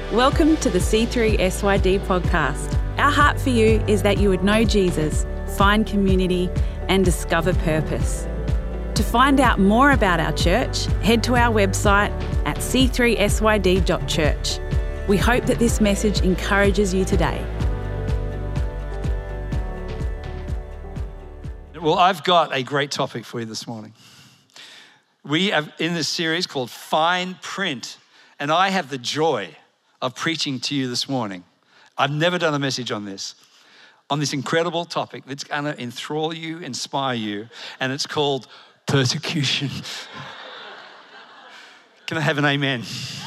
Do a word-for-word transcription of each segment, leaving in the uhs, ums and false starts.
Welcome to the C three S Y D podcast. Our heart for you is that you would know Jesus, find community, and discover purpose. To find out more about our church, head to our website at c three s y d dot church. We hope that this message encourages you today. Well, I've got a great topic for you this morning. We are in this series called Fine Print, and I have the joy of preaching to you this morning. I've never done a message on this, on this incredible topic that's gonna enthrall you, inspire you, and it's called persecution. Can I have an amen?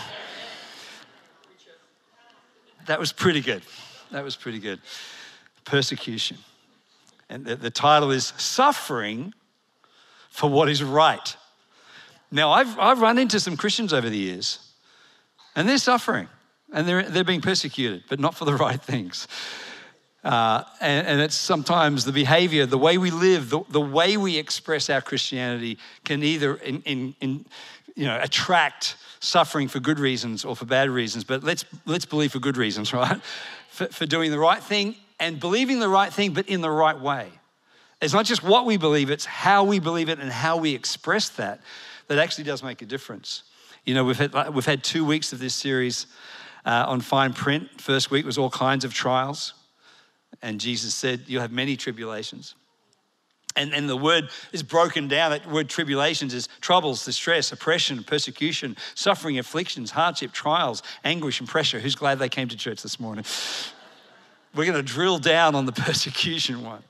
That was pretty good. That was pretty good. Persecution. And the, the title is Suffering for What is Right. Now, I've, I've run into some Christians over the years, and they're suffering. And they're, they're being persecuted, but not for the right things. Uh, and, and it's sometimes the behavior, the way we live, the, the way we express our Christianity can either in, in, in, you know, attract suffering for good reasons or for bad reasons. But let's, let's believe for good reasons, right? For, for doing the right thing and believing the right thing, but in the right way. It's not just what we believe, it's how we believe it and how we express that that actually does make a difference. You know, we've had, we've had two weeks of this series Uh, on fine print. First week was all kinds of trials. And Jesus said, you'll have many tribulations. And, and the word is broken down. That word tribulations is troubles, distress, oppression, persecution, suffering, afflictions, hardship, trials, anguish, and pressure. Who's glad they came to church this morning? We're going to drill down on the persecution one.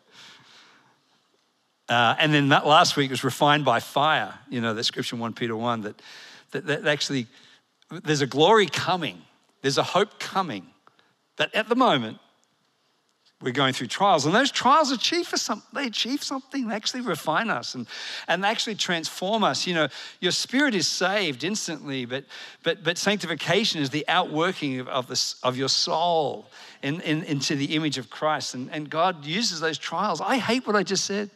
Uh, and then that last week was refined by fire. You know, that scripture in First Peter one, that, that, that actually, there's a glory coming. There's a hope coming that at the moment we're going through trials, and those trials achieve for some, they achieve something. They actually refine us and, and they actually transform us. You know, your spirit is saved instantly, but but but sanctification is the outworking of, of this of your soul in, in, into the image of Christ. And, and God uses those trials. I hate what I just said.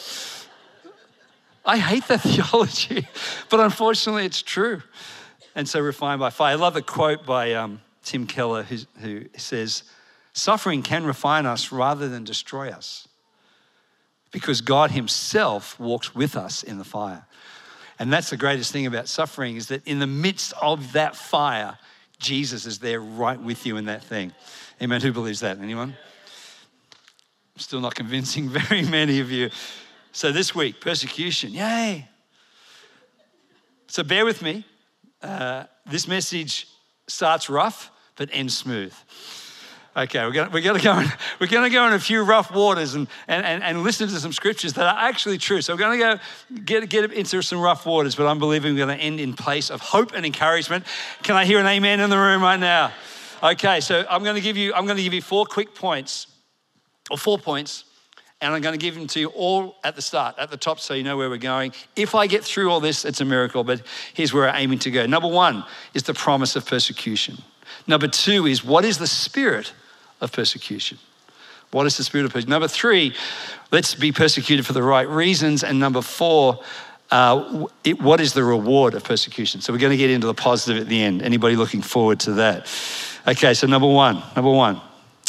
I hate that theology, but unfortunately it's true. And so refined by fire. I love the quote by um, Tim Keller who, who says, suffering can refine us rather than destroy us because God himself walks with us in the fire. And that's the greatest thing about suffering is that in the midst of that fire, Jesus is there right with you in that thing. Amen. Who believes that? Anyone? I'm still not convincing very many of you. So this week, persecution. Yay. So bear with me. Uh, this message starts rough but ends smooth. Okay, we're gonna we're gonna go in, we're gonna go in a few rough waters and, and, and, and listen to some scriptures that are actually true. So we're gonna go get get into some rough waters, but I'm believing we're gonna end in place of hope and encouragement. Can I hear an amen in the room right now? Okay, so I'm gonna give you I'm gonna give you four quick points, or four points. And I'm going to give them to you all at the start, at the top, so you know where we're going. If I get through all this, it's a miracle, but here's where I'm aiming to go. Number one is the promise of persecution. Number two is, what is the spirit of persecution? What is the spirit of persecution? Number three, let's be persecuted for the right reasons. And number four, uh, it, what is the reward of persecution? So we're going to get into the positive at the end. Anybody looking forward to that? Okay, so number one, number one.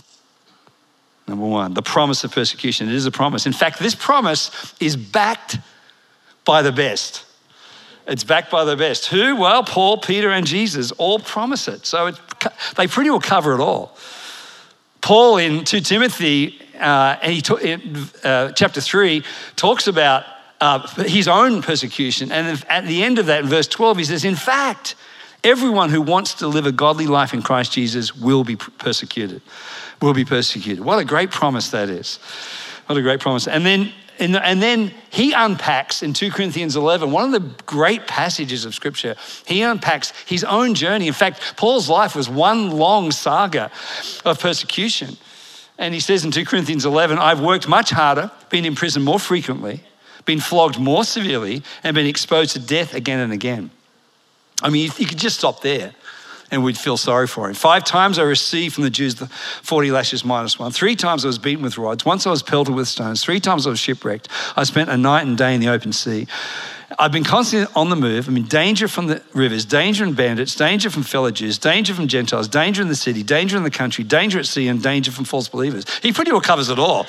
Number one, the promise of persecution. It is a promise. In fact, this promise is backed by the best. It's backed by the best. Who? Well, Paul, Peter, and Jesus all promise it. So it, they pretty well cover it all. Paul in Second Timothy, uh, and he talk, in uh, chapter three, talks about uh, his own persecution. And at the end of that, in verse twelve, he says, in fact, everyone who wants to live a godly life in Christ Jesus will be persecuted. Will be persecuted. What a great promise that is. What a great promise. And then, and then he unpacks in Second Corinthians eleven, one of the great passages of scripture, he unpacks his own journey. In fact, Paul's life was one long saga of persecution. And he says in Second Corinthians eleven, I've worked much harder, been in prison more frequently, been flogged more severely, and been exposed to death again and again. I mean, you could just stop there and we'd feel sorry for him. Five times I received from the Jews the forty lashes minus one. Three times I was beaten with rods. Once I was pelted with stones. Three times I was shipwrecked. I spent a night and day in the open sea. I've been constantly on the move. I'm in danger from the rivers, danger from bandits, danger from fellow Jews, danger from Gentiles, danger in the city, danger in the country, danger at sea, and danger from false believers. He pretty well covers it all.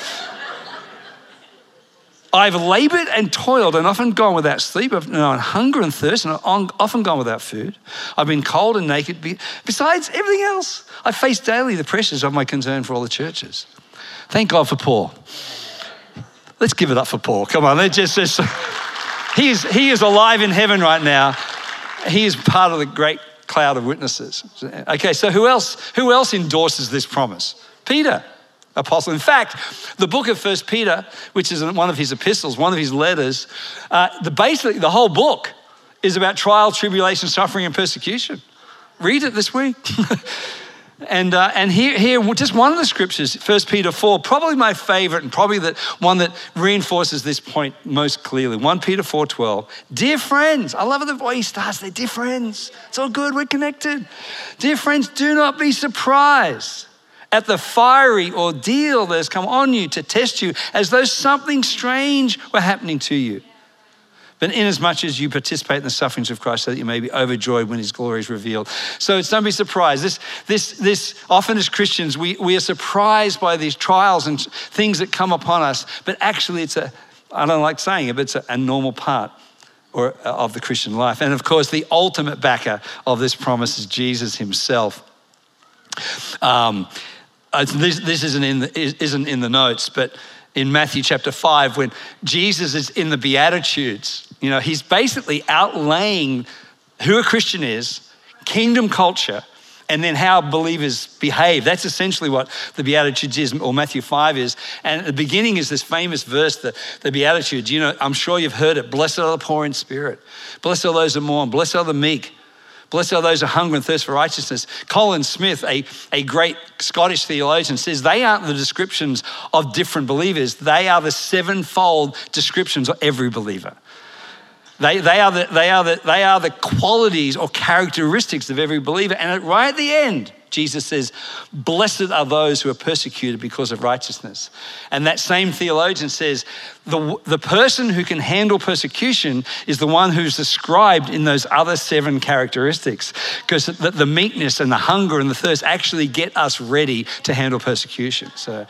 I've labored and toiled and often gone without sleep. I've known hunger and thirst and I've often gone without food. I've been cold and naked. Besides everything else, I face daily the pressures of my concern for all the churches. Thank God for Paul. Let's give it up for Paul. Come on, let's just, just he is he is alive in heaven right now. He is part of the great cloud of witnesses. Okay, so who else? Who else endorses this promise? Peter. Apostle. In fact, the book of First Peter, which is one of his epistles, one of his letters, uh, the basically the whole book is about trial, tribulation, suffering, and persecution. Read it this week. and uh, and here, here, just one of the scriptures, First Peter four, probably my favorite and probably the one that reinforces this point most clearly. First Peter four twelve. Dear friends, I love the way he starts there. Dear friends, it's all good, we're connected. Dear friends, do not be surprised at the fiery ordeal that has come on you to test you as though something strange were happening to you. But inasmuch as you participate in the sufferings of Christ so that you may be overjoyed when his glory is revealed. So it's, don't be surprised. This, this, this often as Christians, we, we are surprised by these trials and things that come upon us, but actually it's a, I don't like saying it, but it's a, a normal part or of the Christian life. And of course, the ultimate backer of this promise is Jesus himself. Um, Uh, this, this isn't in the, isn't in the notes, but in Matthew chapter five, when Jesus is in the Beatitudes, you know, he's basically outlaying who a Christian is, kingdom culture, and then how believers behave. That's essentially what the Beatitudes is, or Matthew five is. And at the beginning is this famous verse, the, the Beatitudes. You know, I'm sure you've heard it. Blessed are the poor in spirit. Blessed are those who mourn. Blessed are the meek. Blessed are those who hunger and thirst for righteousness. Colin Smith, a, a great Scottish theologian, says they aren't the descriptions of different believers. They are the sevenfold descriptions of every believer. They, they, are the, they, are the, they are the qualities or characteristics of every believer. And right at the end, Jesus says, blessed are those who are persecuted because of righteousness. And that same theologian says, the, the person who can handle persecution is the one who's described in those other seven characteristics, because the, the meekness and the hunger and the thirst actually get us ready to handle persecution. So,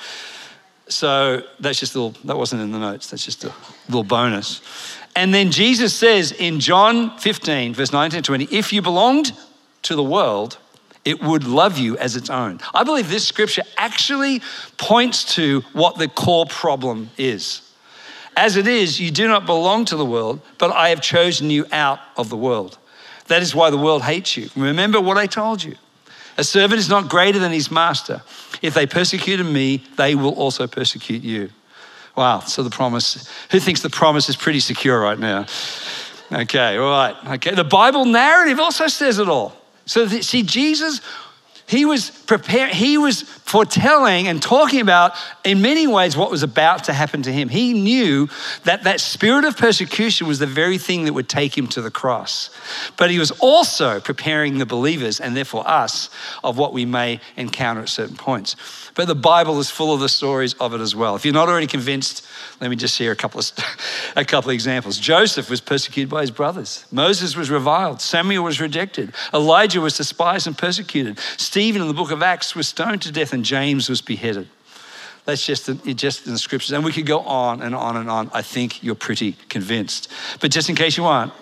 so that's just a little, that wasn't in the notes, that's just a little bonus. And then Jesus says in John fifteen, verse nineteen to twenty, if you belonged to the world, it would love you as its own. I believe this scripture actually points to what the core problem is. As it is, you do not belong to the world, but I have chosen you out of the world. That is why the world hates you. Remember what I told you. A servant is not greater than his master. If they persecuted me, they will also persecute you. Wow, so the promise, who thinks the promise is pretty secure right now? Okay, all right. Okay, the Bible narrative also says it all. So see, Jesus, he was preparing, he was foretelling and talking about in many ways what was about to happen to him. He knew that that spirit of persecution was the very thing that would take him to the cross. But he was also preparing the believers, and therefore us, of what we may encounter at certain points. But the Bible is full of the stories of it as well. If you're not already convinced, let me just share a couple of a couple of examples. Joseph was persecuted by his brothers. Moses was reviled. Samuel was rejected. Elijah was despised and persecuted. Stephen in the book of Acts was stoned to death, and James was beheaded. That's just in, just in the scriptures. And we could go on and on and on. I think you're pretty convinced. But just in case you aren't,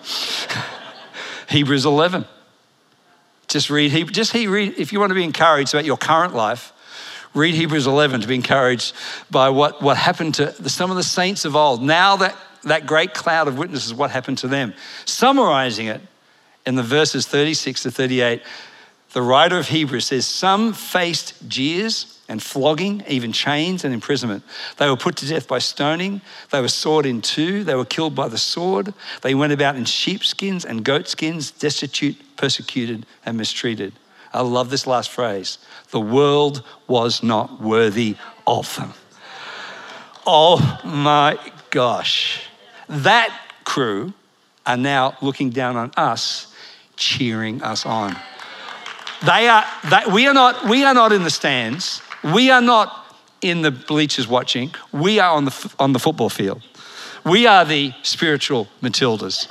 Hebrews eleven. Just read, just read, if you want to be encouraged about your current life, read Hebrews eleven to be encouraged by what, what happened to the, some of the saints of old. Now that, that great cloud of witnesses, what happened to them. Summarizing it in the verses thirty-six to thirty-eight, the writer of Hebrews says, some faced jeers and flogging, even chains and imprisonment. They were put to death by stoning. They were sawed in two. They were killed by the sword. They went about in sheepskins and goatskins, destitute, persecuted, and mistreated. I love this last phrase. The world was not worthy of them. Oh my gosh. That crew are now looking down on us, cheering us on. They are, they, we are not, we are not in the stands. We are not in the bleachers watching. We are on the, on the football field. We are the spiritual Matildas.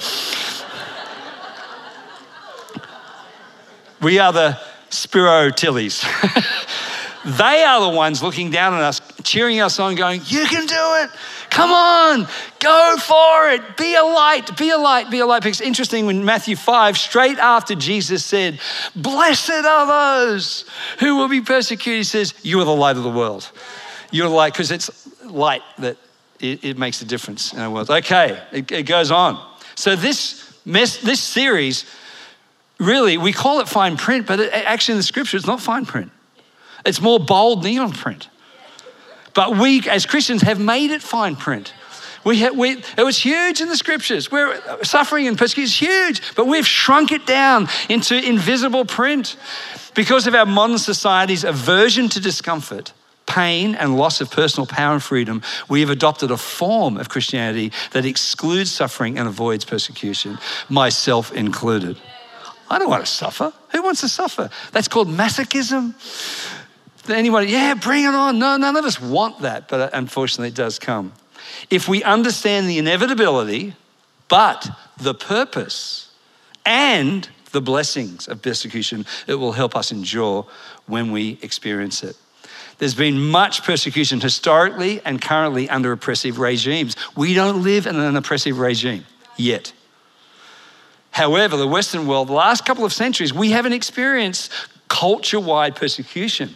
We are the Spiro Tillys. They are the ones looking down on us, cheering us on, going, you can do it. Come on, go for it. Be a light, be a light, be a light. Because interesting, when Matthew five, straight after Jesus said, blessed are those who will be persecuted, he says, you are the light of the world. You're the light, because it's light that it, it makes a difference in our world. Okay, it, it goes on. So this, mess, this series, really, we call it fine print, but it, actually in the scripture, it's not fine print. It's more bold neon print. But we, as Christians, have made it fine print. We, have, we It was huge in the scriptures. We're, suffering and persecution is huge, but we've shrunk it down into invisible print. Because of our modern society's aversion to discomfort, pain, and loss of personal power and freedom, we have adopted a form of Christianity that excludes suffering and avoids persecution, myself included. I don't want to suffer. Who wants to suffer? That's called masochism. Anyone, yeah, bring it on. No, none of us want that, but unfortunately it does come. If we understand the inevitability, but the purpose and the blessings of persecution, it will help us endure when we experience it. There's been much persecution historically and currently under oppressive regimes. We don't live in an oppressive regime yet. However, the Western world, the last couple of centuries, we haven't experienced culture-wide persecution,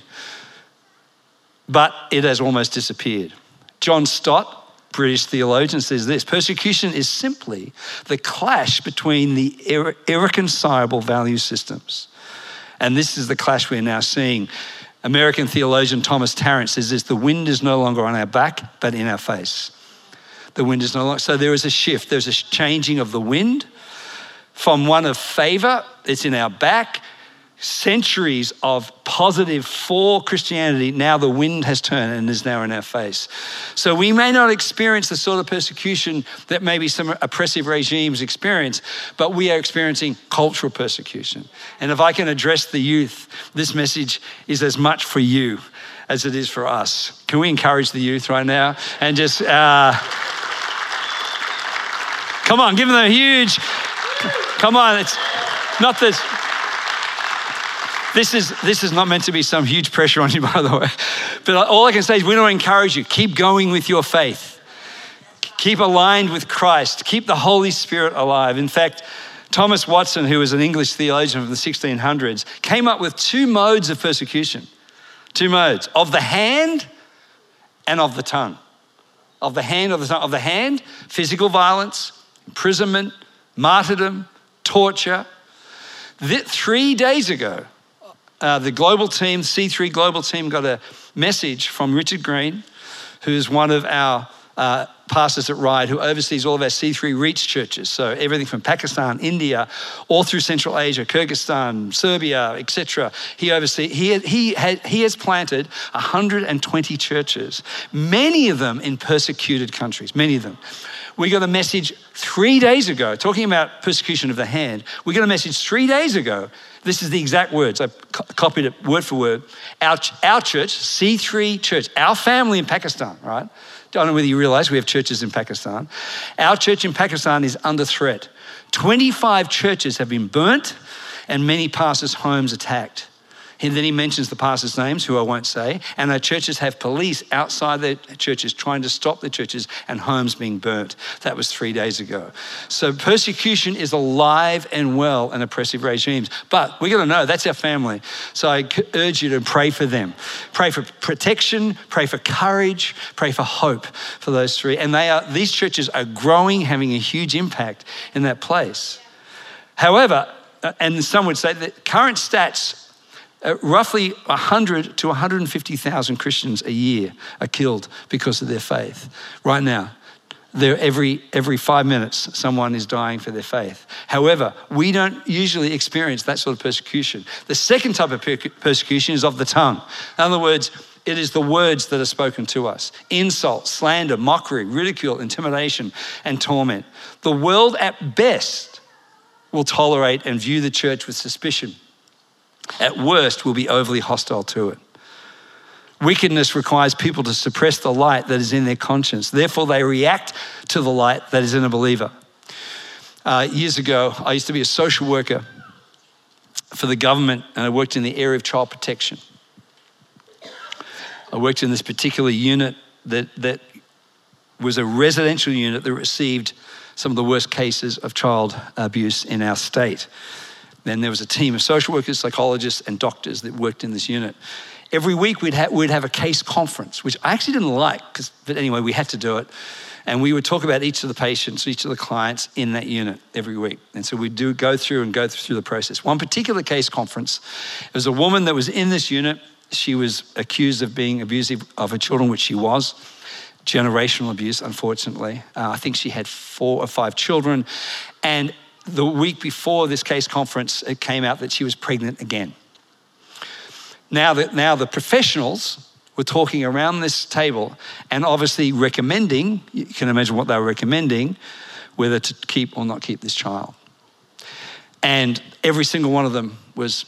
but it has almost disappeared. John Stott, British theologian, says this: persecution is simply the clash between the ir- irreconcilable value systems. And this is the clash we're now seeing. American theologian Thomas Tarrant says this: the wind is no longer on our back, but in our face. The wind is no longer, so there is a shift. There's a changing of the wind from one of favor, it's in our back, centuries of positive for Christianity, now the wind has turned and is now in our face. So we may not experience the sort of persecution that maybe some oppressive regimes experience, but we are experiencing cultural persecution. And if I can address the youth, this message is as much for you as it is for us. Can we encourage the youth right now? And just, uh, come on, give them a huge, come on, it's not this. This is, this is not meant to be some huge pressure on you, by the way. But all I can say is we want to encourage you. Keep going with your faith. Keep aligned with Christ. Keep the Holy Spirit alive. In fact, Thomas Watson, who was an English theologian of the sixteen hundreds, came up with two modes of persecution. Two modes, of the hand and of the tongue. Of the hand, of the tongue. Of the hand, physical violence, imprisonment, martyrdom, torture. Three days ago, Uh, the global team, C three global team, got a message from Richard Green, who's one of our uh, pastors at Ride, who oversees all of our C three Reach churches. So everything from Pakistan, India, all through Central Asia, Kyrgyzstan, Serbia, et cetera. He oversees. He he had, he has planted one hundred twenty churches, many of them in persecuted countries. Many of them. We got a message three days ago talking about persecution of the hand. We got a message three days ago. This is the exact words. I co- copied it word for word. Our, our church, C three Church, our family in Pakistan, right? Don't know whether you realize we have churches in Pakistan. Our church in Pakistan is under threat. twenty-five churches have been burnt and many pastors' homes attacked. And then he mentions the pastors' names, who I won't say, and our churches have police outside their churches trying to stop the churches and homes being burnt. That was three days ago. So persecution is alive and well in oppressive regimes. But we got to know that's our family. So I urge you to pray for them. Pray for protection, pray for courage, pray for hope for those three. And they are these churches are growing, having a huge impact in that place. However, and some would say that current stats, Uh, roughly one hundred to one hundred fifty thousand Christians a year are killed because of their faith. Right now, there every every five minutes, someone is dying for their faith. However, we don't usually experience that sort of persecution. The second type of per- persecution is of the tongue. In other words, it is the words that are spoken to us. Insult, slander, mockery, ridicule, intimidation, and torment. The world at best will tolerate and view the church with suspicion. At worst, we'll be overly hostile to it. Wickedness requires people to suppress the light that is in their conscience. Therefore, they react to the light that is in a believer. Uh, years ago, I used to be a social worker for the government, and I worked in the area of child protection. I worked in this particular unit that, that was a residential unit that received some of the worst cases of child abuse in our state. Then there was a team of social workers, psychologists, and doctors that worked in this unit. Every week we'd, ha- we'd have a case conference, which I actually didn't like, because, but anyway, we had to do it. And we would talk about each of the patients, each of the clients in that unit every week. And so we'd do go through and go through the process. One particular case conference, there was a woman that was in this unit. She was accused of being abusive of her children, which she was. Generational abuse, unfortunately. Uh, I think she had four or five children. And the week before this case conference, it came out that she was pregnant again. Now that now the professionals were talking around this table and obviously recommending, you can imagine what they were recommending, whether to keep or not keep this child. And every single one of them was,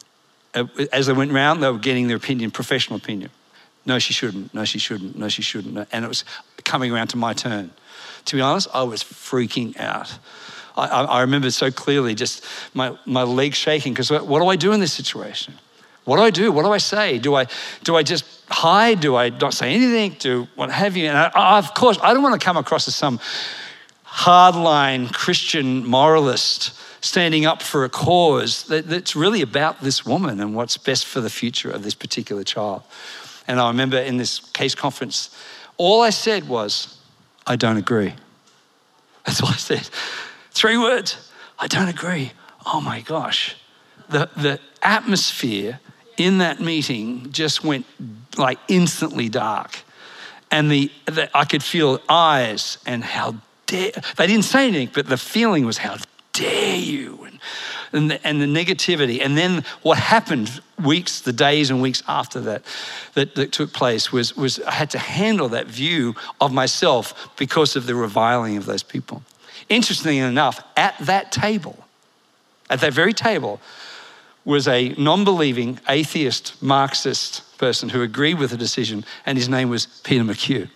as they went around, they were getting their opinion, professional opinion. No, she shouldn't. No, she shouldn't. No, she shouldn't. And it was coming around to my turn. To be honest, I was freaking out. I, I, I remember so clearly just my, my legs shaking, because what do I do in this situation? What do I do? What do I say? Do I do I just hide? Do I not say anything? Do what have you? And I, I, of course, I don't want to come across as some hardline Christian moralist standing up for a cause that, that's really about this woman and what's best for the future of this particular child. And I remember in this case conference, all I said was, I don't agree. That's all I said. Three words, I don't agree. Oh my gosh. The, the atmosphere in that meeting just went like instantly dark. And the, the I could feel eyes and how dare, they didn't say anything, but the feeling was how dare you, and, and, the, and the negativity. And then what happened weeks, the days and weeks after that, that, that took place was, was I had to handle that view of myself because of the reviling of those people. Interestingly enough, at that table, at that very table, was a non-believing, atheist, Marxist person who agreed with the decision, and his name was Peter McHugh.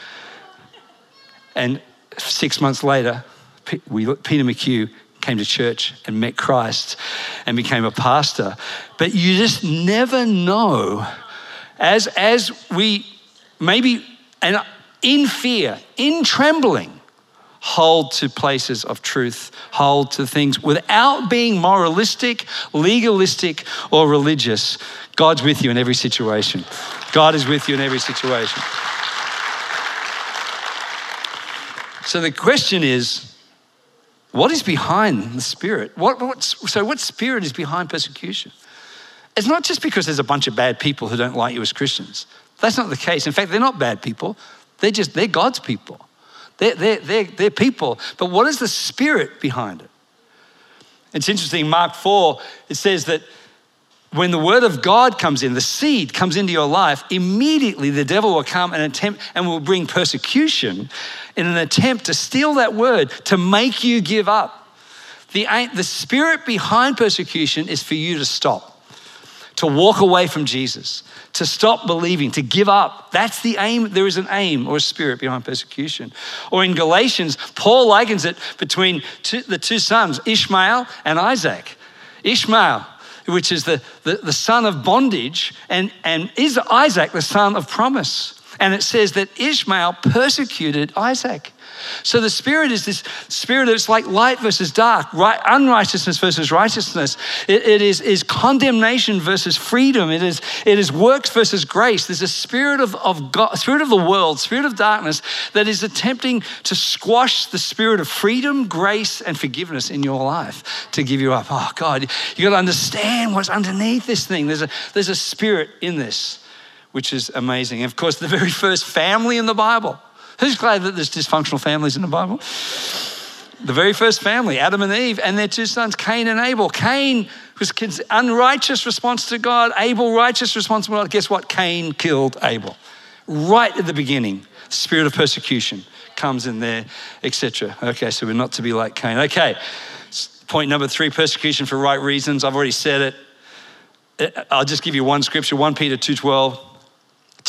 And six months later, we, Peter McHugh came to church and met Christ and became a pastor. But you just never know, as, as we maybe, and in fear, in trembling, hold to places of truth, hold to things without being moralistic, legalistic, or religious. God's with you in every situation. God is with you in every situation. So the question is, what is behind the Spirit? What, what's, so what spirit is behind persecution? It's not just because there's a bunch of bad people who don't like you as Christians. That's not the case. In fact, they're not bad people. They're just, they're God's people. They're, they're, they're, they're people, but what is the spirit behind it? It's interesting, Mark four, it says that when the word of God comes in, the seed comes into your life, immediately the devil will come and attempt and will bring persecution in an attempt to steal that word, to make you give up. The, the spirit behind persecution is for you to stop, to walk away from Jesus, to stop believing, to give up. That's the aim. There is an aim or a spirit behind persecution. Or in Galatians, Paul likens it between two, the two sons, Ishmael and Isaac. Ishmael, which is the, the, the son of bondage, and, and is Isaac the son of promise. And it says that Ishmael persecuted Isaac. So the spirit is this spirit that's like light versus dark, right? Unrighteousness versus righteousness. It, it is, is condemnation versus freedom. It is, it is works versus grace. There's a spirit of, of God, spirit of the world, spirit of darkness that is attempting to squash the spirit of freedom, grace, and forgiveness in your life, to give you up. Oh God, you got to understand what's underneath this thing. There's a, there's a spirit in this, which is amazing. And of course, the very first family in the Bible. Who's glad that there's dysfunctional families in the Bible? The very first family, Adam and Eve, and their two sons, Cain and Abel. Cain was unrighteous response to God. Abel, righteous response to God. Guess what? Cain killed Abel. Right at the beginning, spirit of persecution comes in there, et cetera. Okay, so we're not to be like Cain. Okay, point number three, persecution for right reasons. I've already said it. I'll just give you one scripture, First Peter two twelve.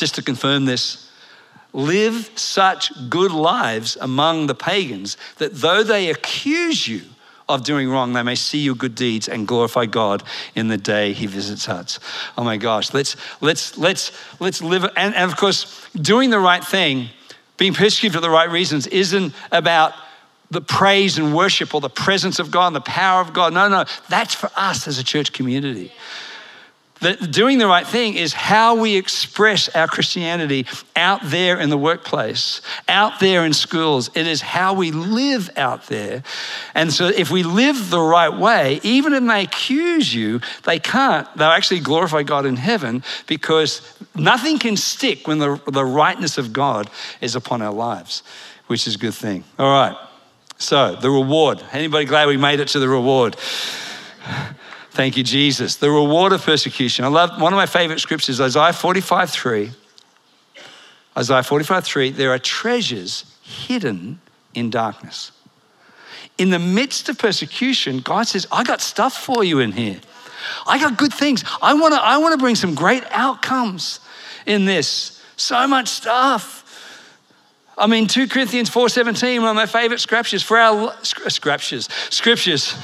just to confirm this, live such good lives among the pagans that though they accuse you of doing wrong, they may see your good deeds and glorify God in the day he visits us. Oh my gosh, let's let's let's let's live. And, and of course, doing the right thing, being persecuted for the right reasons, isn't about the praise and worship or the presence of God and the power of God. No, no, that's for us as a church community. That doing the right thing is how we express our Christianity out there in the workplace, out there in schools. It is how we live out there. And so if we live the right way, even if they accuse you, they can't. They'll actually glorify God in heaven because nothing can stick when the, the rightness of God is upon our lives, which is a good thing. All right. So the reward. Anybody glad we made it to the reward? Thank you, Jesus. The reward of persecution. I love, one of my favorite scriptures, Isaiah forty-five three. Isaiah forty-five three, there are treasures hidden in darkness. In the midst of persecution, God says, I got stuff for you in here. I got good things. I want to I want to bring some great outcomes in this. So much stuff. I mean, Second Corinthians four seventeen, one of my favorite scriptures for our scriptures, scriptures.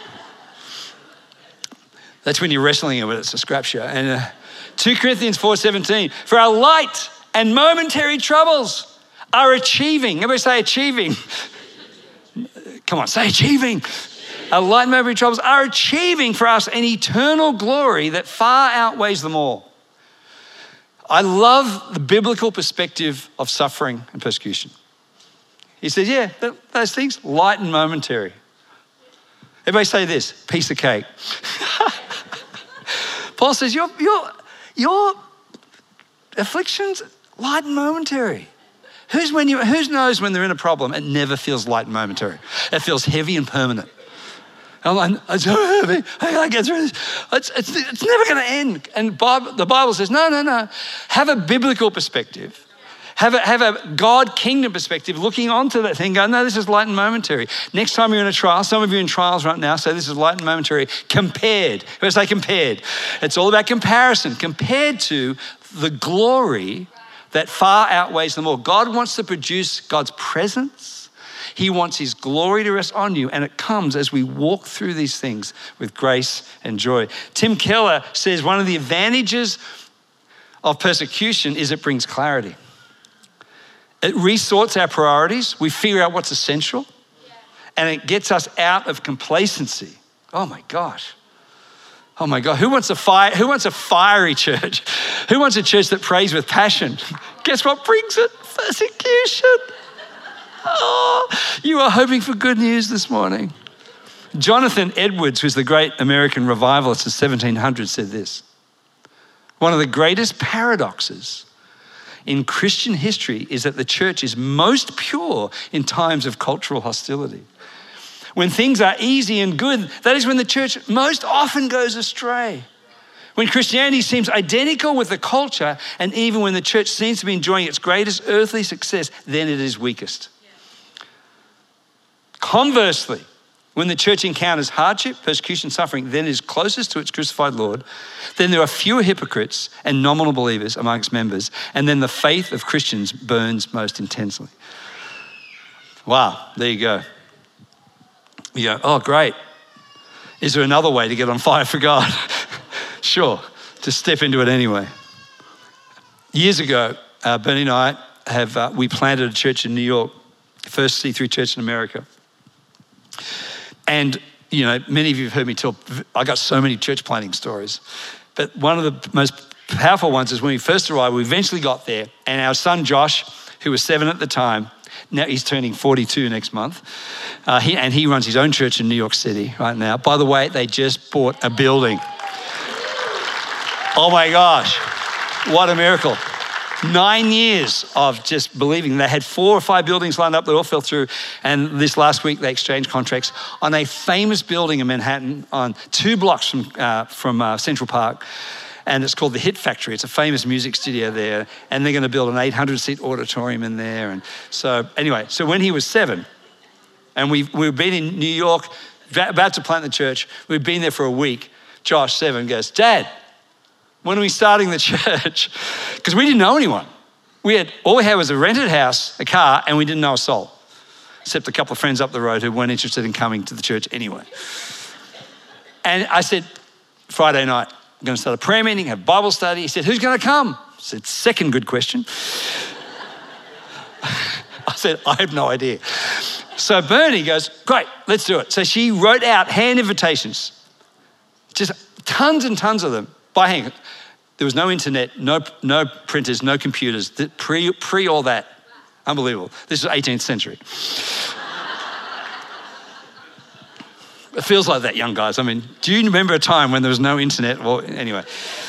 That's when you're wrestling with it, it's a scripture. And uh, Second Corinthians four seventeen, for our light and momentary troubles are achieving. Everybody say achieving. Come on, say achieving. Our light and momentary troubles are achieving for us an eternal glory that far outweighs them all. I love the biblical perspective of suffering and persecution. He says, yeah, those things, light and momentary. Everybody say this, piece of cake. Paul says, your, your, your afflictions, light and momentary. Who's when you, who knows when they're in a problem, it never feels light and momentary. It feels heavy and permanent. I'm like, it's so heavy. I gotta get through this. It's, it's, it's never gonna end. And Bible, the Bible says, no, no, no. Have a biblical perspective. Have a, have a God kingdom perspective looking onto that thing, go, no, this is light and momentary. Next time you're in a trial, some of you are in trials right now, say this is light and momentary, compared. Let's say compared. It's all about comparison, compared to the glory that far outweighs them all. God wants to produce God's presence. He wants his glory to rest on you, and it comes as we walk through these things with grace and joy. Tim Keller says one of the advantages of persecution is it brings clarity. It resorts our priorities. We figure out what's essential, and it gets us out of complacency. Oh my gosh. Oh my God. Who wants a fire? Who wants a fiery church? Who wants a church that prays with passion? Guess what brings it? Persecution. Oh, you are hoping for good news this morning. Jonathan Edwards, who's the great American revivalist of seventeen hundred, said this. One of the greatest paradoxes in Christian history is that the church is most pure in times of cultural hostility. When things are easy and good, that is when the church most often goes astray. When Christianity seems identical with the culture, and even when the church seems to be enjoying its greatest earthly success, then it is weakest. Yeah. Conversely, when the church encounters hardship, persecution, suffering, then is closest to its crucified Lord, then there are fewer hypocrites and nominal believers amongst members, and then the faith of Christians burns most intensely. Wow, there you go. You go, oh, great. Is there another way to get on fire for God? Sure, just step into it anyway. Years ago, uh, Bernie and I have, uh, we planted a church in New York, first C three church in America. And, you know, many of you have heard me tell, I got so many church planting stories. But one of the most powerful ones is when we first arrived, we eventually got there, and our son Josh, who was seven at the time, now he's turning forty-two next month, uh, he, and he runs his own church in New York City right now. By the way, they just bought a building. Oh my gosh, what a miracle. Nine years of just believing. They had four or five buildings lined up that all fell through. And this last week, they exchanged contracts on a famous building in Manhattan on two blocks from, uh, from uh, Central Park. And it's called the Hit Factory. It's a famous music studio there. And they're going to build an eight hundred seat auditorium in there. And so anyway, so when he was seven, and we've, we've been in New York, about to plant the church, we've been there for a week. Josh, seven, goes, Dad, when we were starting the church, because we didn't know anyone. We had, all we had was a rented house, a car, and we didn't know a soul, except a couple of friends up the road who weren't interested in coming to the church anyway. And I said, Friday night, I'm going to start a prayer meeting, have Bible study. He said, who's going to come? I said, second good question. I said, I have no idea. So Bernie goes, great, let's do it. So she wrote out hand invitations, just tons and tons of them by hand. There was no internet, no, no printers, no computers, pre, pre all that. Unbelievable. This is eighteenth century. It feels like that, young guys. I mean, do you remember a time when there was no internet? Well, anyway.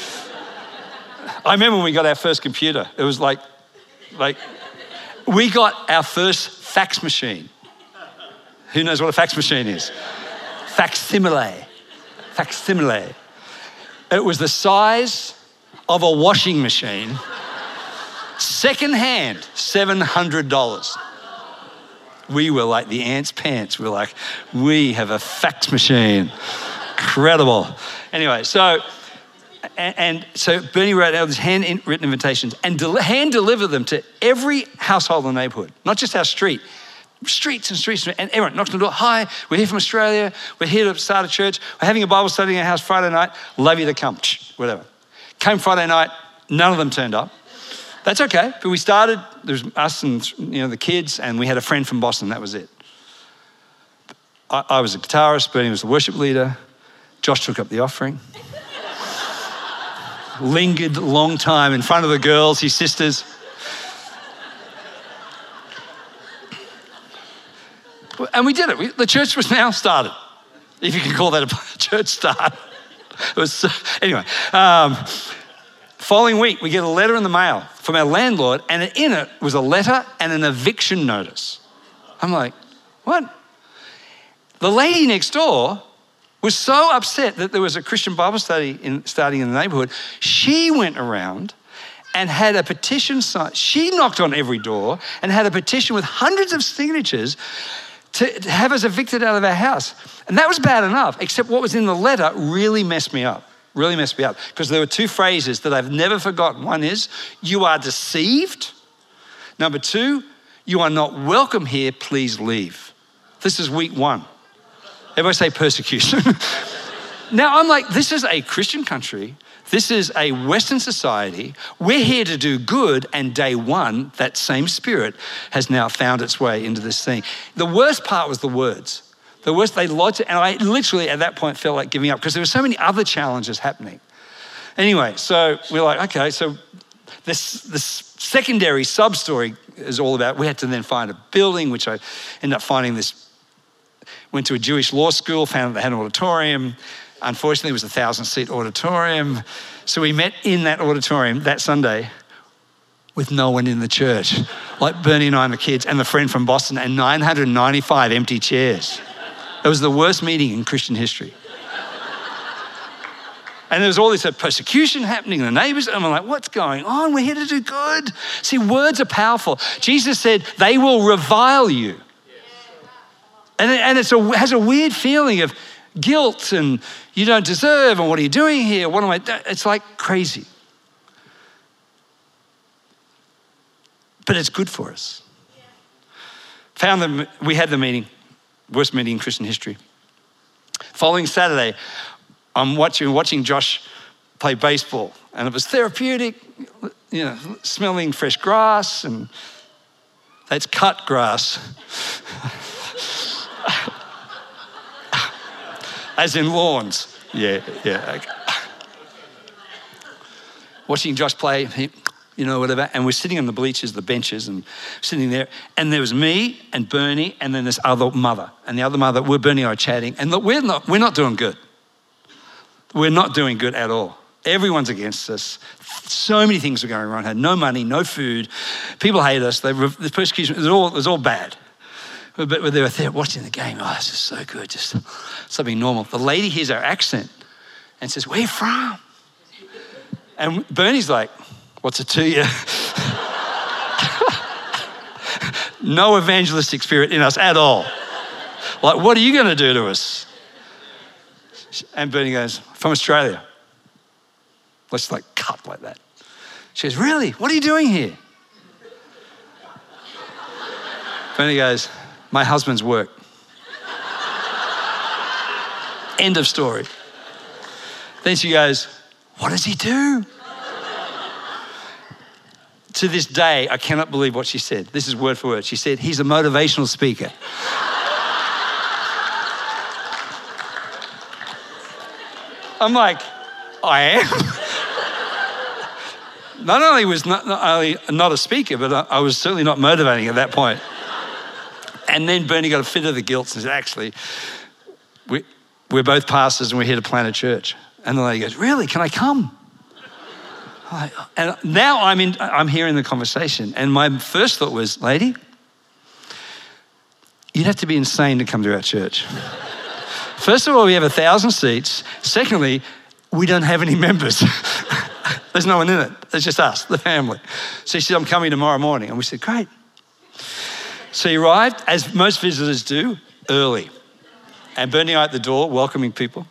I remember when we got our first computer. It was like, like, we got our first fax machine. Who knows what a fax machine is? Facsimile. Facsimile. It was the size of a washing machine, secondhand, seven hundred dollars. We were like the ants' pants. We were like, we have a fax machine. Incredible. Anyway, so, and, and so Bernie wrote out these handwritten invitations and del- hand delivered them to every household in the neighborhood, not just our street, streets and streets, and everyone knocked on the door. Hi, we're here from Australia. We're here to start a church. We're having a Bible study in our house Friday night. Love you to come, whatever. Came Friday night, none of them turned up. That's okay, but we started, there was us and you know the kids, and we had a friend from Boston, that was it. I, I was a guitarist, Bernie was the worship leader. Josh took up the offering. Lingered a long time in front of the girls, his sisters. And we did it. We, the church was now started, if you can call that a church start. It was so, anyway. Um, following week, we get a letter in the mail from our landlord, and in it was a letter and an eviction notice. I'm like, what? The lady next door was so upset that there was a Christian Bible study in, starting in the neighborhood. She went around and had a petition signed. She knocked on every door and had a petition with hundreds of signatures to have us evicted out of our house. And that was bad enough, except what was in the letter really messed me up, really messed me up. Because there were two phrases that I've never forgotten. One is, you are deceived. Number two, you are not welcome here, please leave. This is week one. Everybody say persecution. Now I'm like, this is a Christian country. This is a Western society. We're here to do good, and day one, that same spirit has now found its way into this thing. The worst part was the words. The worst, they lodged it, and I literally at that point felt like giving up because there were so many other challenges happening. Anyway, so we're like, okay, so this, this secondary sub-story is all about, we had to then find a building, which I ended up finding this, went to a Jewish law school, found they had an auditorium. Unfortunately, it was a thousand-seat auditorium. So we met in that auditorium that Sunday with no one in the church. Like Bernie and I and the kids and the friend from Boston and nine hundred ninety-five empty chairs. It was the worst meeting in Christian history. And there was all this persecution happening in the neighbors. And I'm like, what's going on? We're here to do good. See, words are powerful. Jesus said, they will revile you. And it, and it's a, has a weird feeling of guilt and you don't deserve, and what are you doing here? What am I doing? It's like crazy. But it's good for us. Found them, we had the meeting, worst meeting in Christian history. Following Saturday, I'm watching watching Josh play baseball, and it was therapeutic, you know, smelling fresh grass, and that's cut grass. As in lawns. Yeah, yeah. Okay. Watching Josh play, he, you know, whatever, and we're sitting on the bleachers, the benches, and sitting there, and there was me and Bernie, and then this other mother, and the other mother, we're Bernie and I are chatting, and look, we're not, we're not doing good. We're not doing good at all. Everyone's against us. So many things were going wrong. Had no money, no food. People hate us. They were, the persecution, it was all, it was all bad. But they were there watching the game. Oh, this is so good, just something normal. The lady hears our accent and says, where are you from? And Bernie's like, what's it to you? No evangelistic spirit in us at all. Like, what are you going to do to us? And Bernie goes, from Australia. Let's like cut like that. She goes, really? What are you doing here? Bernie goes, my husband's work. End of story. Then she goes, what does he do? To this day, I cannot believe what she said. This is word for word. She said, he's a motivational speaker. I'm like, I am? Not only was not, not only not a speaker, but I, I was certainly not motivating at that point. And then Bernie got a fit of the guilt and said, actually, we, we're both pastors and we're here to plant a church. And the lady goes, really, can I come? Like, and now I'm in, I'm hearing the conversation. And my first thought was, lady, you'd have to be insane to come to our church. First of all, we have a thousand seats. Secondly, we don't have any members. There's no one in it. It's just us, the family. So she said, I'm coming tomorrow morning. And we said, great. So he arrived, as most visitors do, early. And Bernie and I at the door, welcoming people.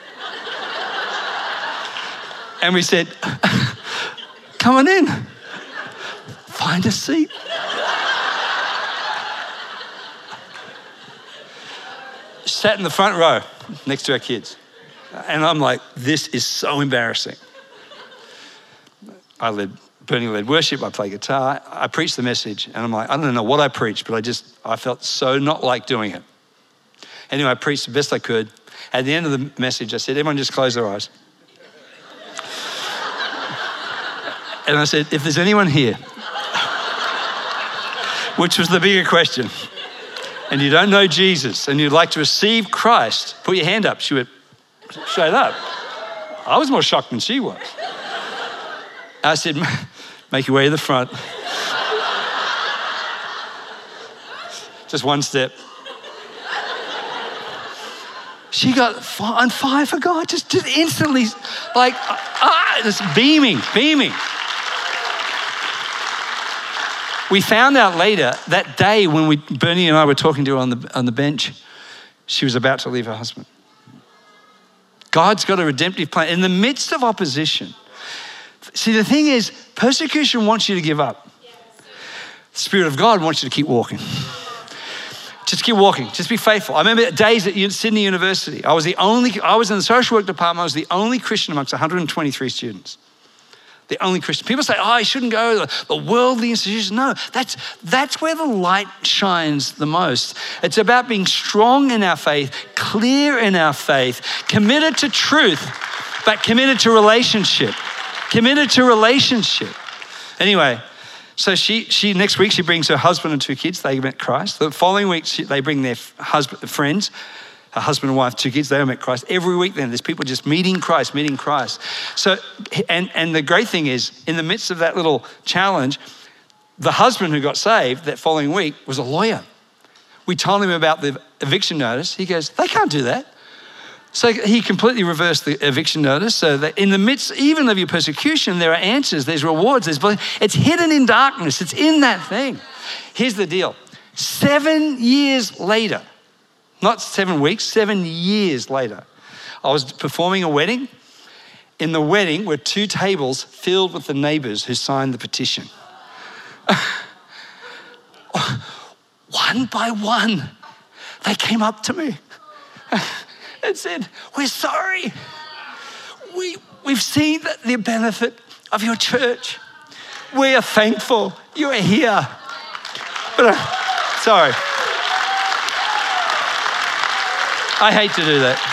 And we said, come on in. Find a seat. Sat in the front row next to our kids. And I'm like, this is so embarrassing. I led, Bernie led worship, I played guitar, I preached the message, and I'm like, I don't know what I preached, but I just, I felt so not like doing it. Anyway, I preached the best I could. At the end of the message, I said, everyone just close their eyes. And I said, if there's anyone here, which was the bigger question, and you don't know Jesus and you'd like to receive Christ, put your hand up. She went straight up. I was more shocked than she was. I said, make your way to the front. Just one step. She got on fire for God, just, just instantly, like, ah, just beaming, beaming. We found out later, that day when we, Bernie and I were talking to her on the, on the bench, she was about to leave her husband. God's got a redemptive plan. In the midst of opposition, see, the thing is, persecution wants you to give up. The Spirit of God wants you to keep walking. Just keep walking. Just be faithful. I remember days at Sydney University. I was the only, I was in the social work department. I was the only Christian amongst one hundred twenty-three students. The only Christian. People say, oh, I shouldn't go to the worldly institutions. No, that's, that's where the light shines the most. It's about being strong in our faith, clear in our faith, committed to truth, but committed to relationship. Committed to relationship. Anyway, so she, she next week, she brings her husband and two kids. They met Christ. The following week, she, they bring their husband, friends, her husband and wife, two kids, they all met Christ. Every week then, there's people just meeting Christ, meeting Christ. So, and, and the great thing is, in the midst of that little challenge, the husband who got saved that following week was a lawyer. We told him about the eviction notice. He goes, they can't do that. So he completely reversed the eviction notice so that in the midst even of your persecution, there are answers, there's rewards, there's it's hidden in darkness. It's in that thing. Here's the deal. Seven years later, not seven weeks, seven years later, I was performing a wedding. In the wedding were two tables filled with the neighbors who signed the petition. One by one, they came up to me and said, we're sorry. We, we've seen the benefit of your church. We are thankful you are here. But uh, sorry. I hate to do that.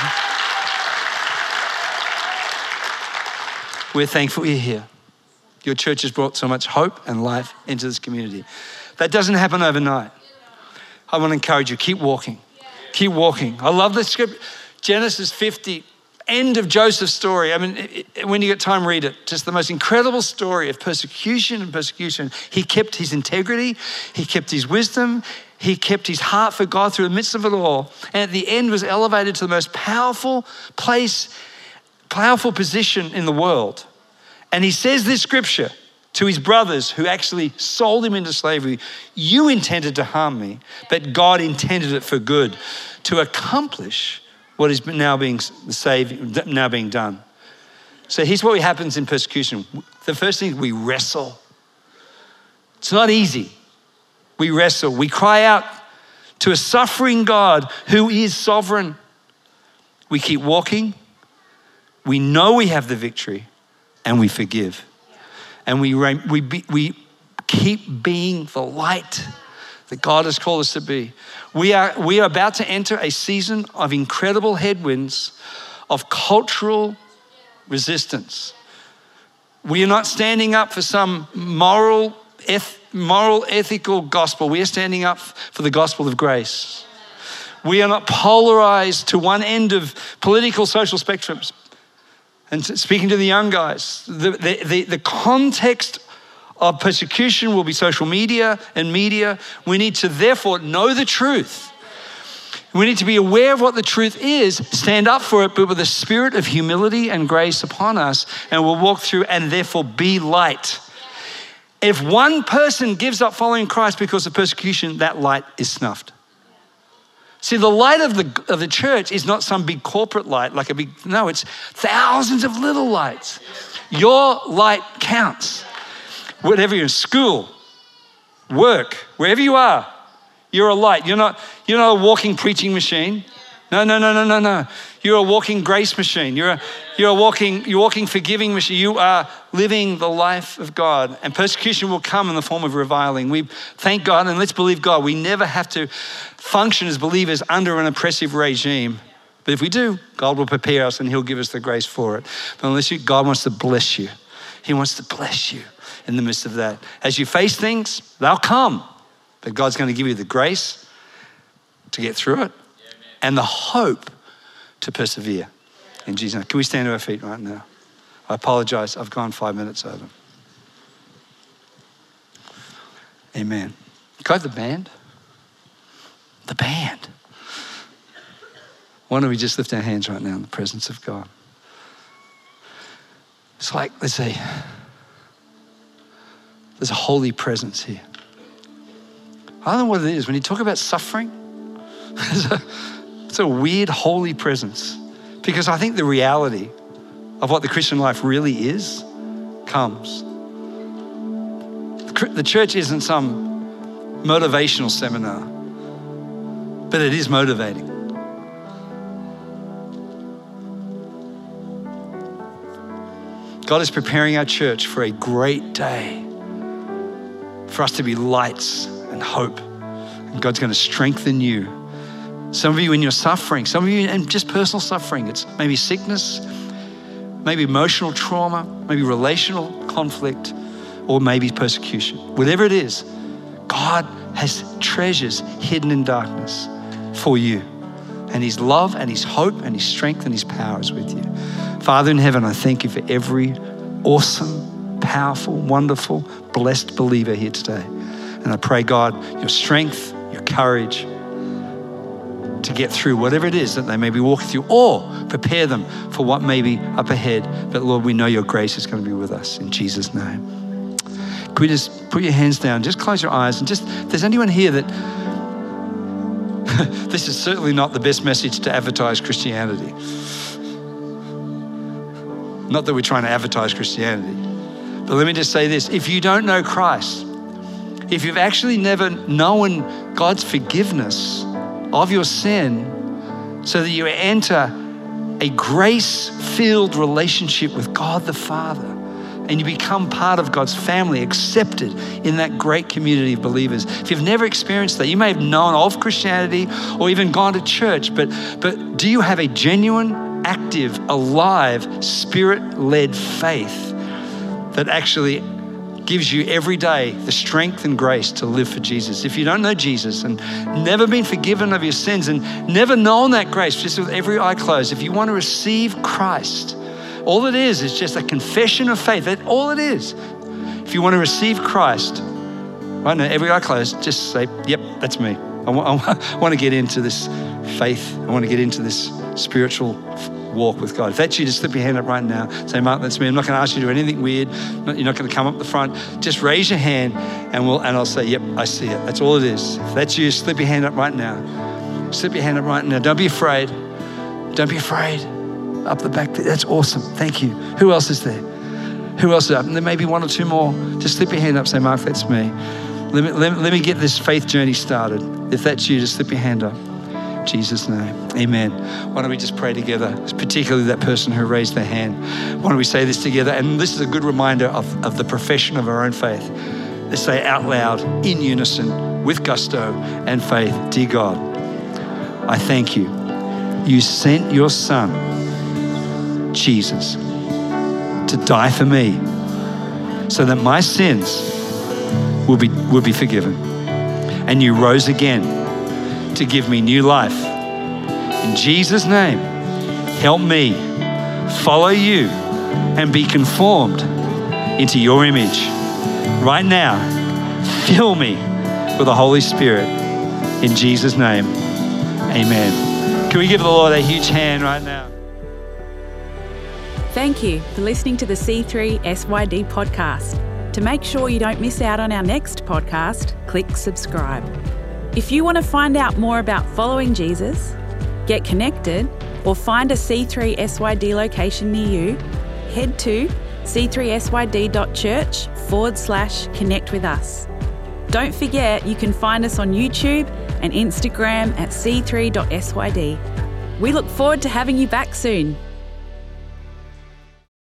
We're thankful you're here. Your church has brought so much hope and life into this community. That doesn't happen overnight. I want to encourage you, keep walking. Keep walking. I love this script. Genesis fifty, end of Joseph's story. I mean, it, it, when you get time, read it. Just the most incredible story of persecution and persecution. He kept his integrity. He kept his wisdom. He kept his heart for God through the midst of it all. And at the end was elevated to the most powerful place, powerful position in the world. And he says this scripture to his brothers who actually sold him into slavery. You intended to harm me, but God intended it for good, to accomplish what is now being saved, now being done. So here's what happens in persecution. The first thing is we wrestle. It's not easy. We wrestle. We cry out to a suffering God who is sovereign. We keep walking. We know we have the victory, and we forgive. And we, we, be, we keep being the light that God has called us to be. We are, we are about to enter a season of incredible headwinds, of cultural resistance. We are not standing up for some moral, eth- moral, ethical gospel. We are standing up for the gospel of grace. We are not polarized to one end of political, social spectrums. And speaking to the young guys, the, the, the, the context of persecution will be social media and media. We need to therefore know the truth. We need to be aware of what the truth is, stand up for it, but with a spirit of humility and grace upon us, and we'll walk through and therefore be light. If one person gives up following Christ because of persecution, that light is snuffed. See, the light of the, of the church is not some big corporate light, like a big, no, it's thousands of little lights. Your light counts. Whatever you're in school, work, wherever you are, you're a light. You're not, you're not a walking preaching machine. No, no, no, no, no, no. You're a walking grace machine. You're a, you're a walking, you're walking forgiving machine. You are living the life of God. And persecution will come in the form of reviling. We thank God and let's believe God. We never have to function as believers under an oppressive regime. But if we do, God will prepare us and he'll give us the grace for it. But unless you, God wants to bless you. He wants to bless you in the midst of that. As you face things, they'll come. But God's going to give you the grace to get through it and the hope to persevere. In Jesus' name. Can we stand to our feet right now? I apologize. I've gone five minutes over. Amen. Go the band. The band. Why don't we just lift our hands right now in the presence of God? It's like, let's say, there's a holy presence here. I don't know what it is. When you talk about suffering, it's a, it's a weird holy presence. Because I think the reality of what the Christian life really is comes. The church isn't some motivational seminar, but it is motivating. God is preparing our church for a great day, for us to be lights and hope. And God's going to strengthen you. Some of you in your suffering, some of you in just personal suffering. It's maybe sickness, maybe emotional trauma, maybe relational conflict, or maybe persecution. Whatever it is, God has treasures hidden in darkness for you. And his love and his hope and his strength and his power is with you. Father in heaven, I thank you for every awesome, powerful, wonderful, blessed believer here today. And I pray, God, your strength, your courage to get through whatever it is that they may be walking through, or prepare them for what may be up ahead. But Lord, we know your grace is going to be with us in Jesus' name. Could we just put your hands down, just close your eyes, and just, if there's anyone here that, this is certainly not the best message to advertise Christianity. Not that we're trying to advertise Christianity, but let me just say this. If you don't know Christ, if you've actually never known God's forgiveness of your sin so that you enter a grace-filled relationship with God the Father, and you become part of God's family, accepted in that great community of believers. If you've never experienced that, you may have known of Christianity or even gone to church, but, but do you have a genuine, active, alive, spirit-led faith that actually gives you every day the strength and grace to live for Jesus? If you don't know Jesus and never been forgiven of your sins and never known that grace, just with every eye closed, if you want to receive Christ, all it is is just a confession of faith. That's all it is. If you want to receive Christ, right now, every eye closed, just say, yep, that's me. I want, I want to get into this faith. I want to get into this spiritual walk with God. If that's you, just slip your hand up right now. Say, Mark, that's me. I'm not going to ask you to do anything weird. You're not going to come up the front. Just raise your hand and we'll and I'll say, yep, I see it. That's all it is. If that's you, slip your hand up right now. Slip your hand up right now. Don't be afraid. Don't be afraid. up the back there. That's awesome. Thank you. Who else is there? Who else is up? And there may be one or two more. Just slip your hand up. Say, Mark, that's me. Let me, let, let me get this faith journey started. If that's you, just slip your hand up. In Jesus' name. Amen. Why don't we just pray together, particularly that person who raised their hand. Why don't we say this together? And this is a good reminder of, of the profession of our own faith. Let's say out loud, in unison, with gusto and faith. Dear God, I thank you. You sent your son, Jesus, to die for me so that my sins will be, will be forgiven. And you rose again to give me new life. In Jesus' name, help me follow you and be conformed into your image. Right now, fill me with the Holy Spirit. In Jesus' name, amen. Can we give the Lord a huge hand right now? Thank you for listening to the C three S Y D podcast. To make sure you don't miss out on our next podcast, click subscribe. If you want to find out more about following Jesus, get connected, or find a C three S Y D location near you, head to c three s y d dot church forward slash connect with us. Don't forget you can find us on YouTube and Instagram at c three dot s y d. We look forward to having you back soon.